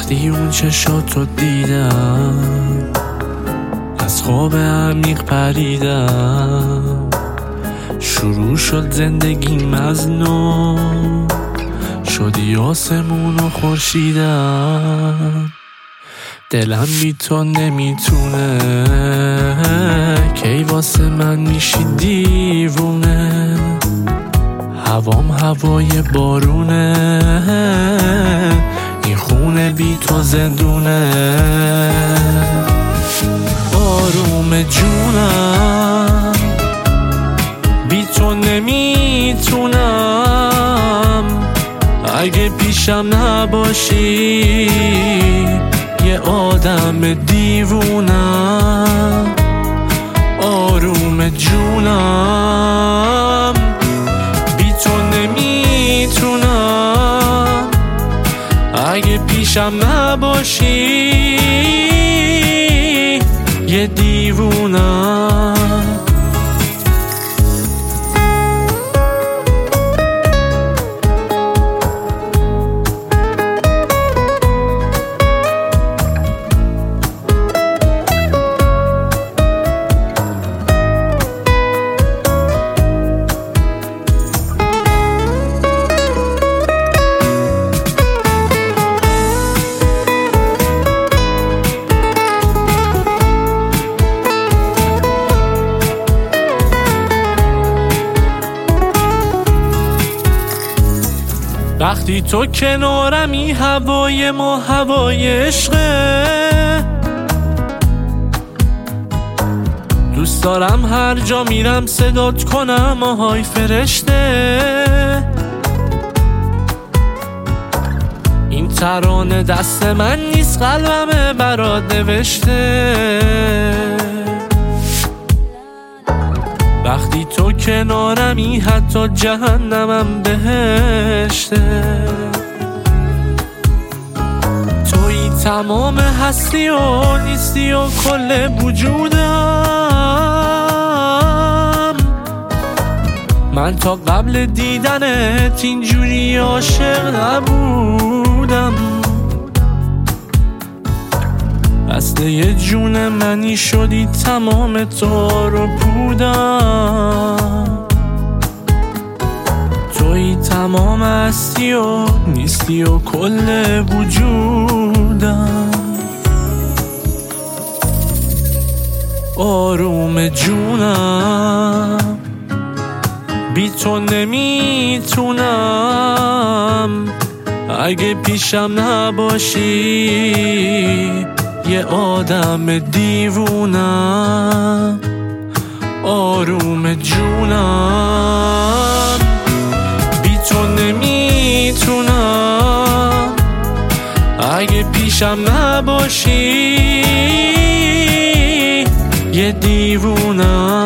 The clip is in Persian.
وقتی اون چشاتو دیدم از خواب عمیق پریدم، شروع شد زندگیم از نو، شدی آسمون و خورشیدم. دلم بی تو نمیتونه، کی واسه من میشی دیوونه. هوام هوای بارونه، این خونه بی تو زندونه. آروم جونم، بی تو نمیتونم. اگه پیشم نباشی یه آدم دیوونم. آروم جونم، بی تو نمیتونم. اگه پیشم نباشی یه دیوونم. وقتی تو کنارمی هوای ما هوای عشقه. دوست دارم هر جا میرم صدات کنم آهای فرشته. این ترانه دست من نیست، قلبمه برات نوشته. وقتی تو کنارمی حتی جهنمم بهشته. توی تمام هستی و نیستی و کل وجودم. من تا قبل دیدنت اینجوری عاشق نبودم. اصله جون منی شدی، تمام تو رو بودم. توی تمام هستی و نیستی و کل وجودم. آروم جونم، بی تو نمیتونم. اگه پیشم نباشی یه آدم دیوونم. آروم جونم، بی تو نمیتونم. اگه پیشم نباشی یه دیوونم.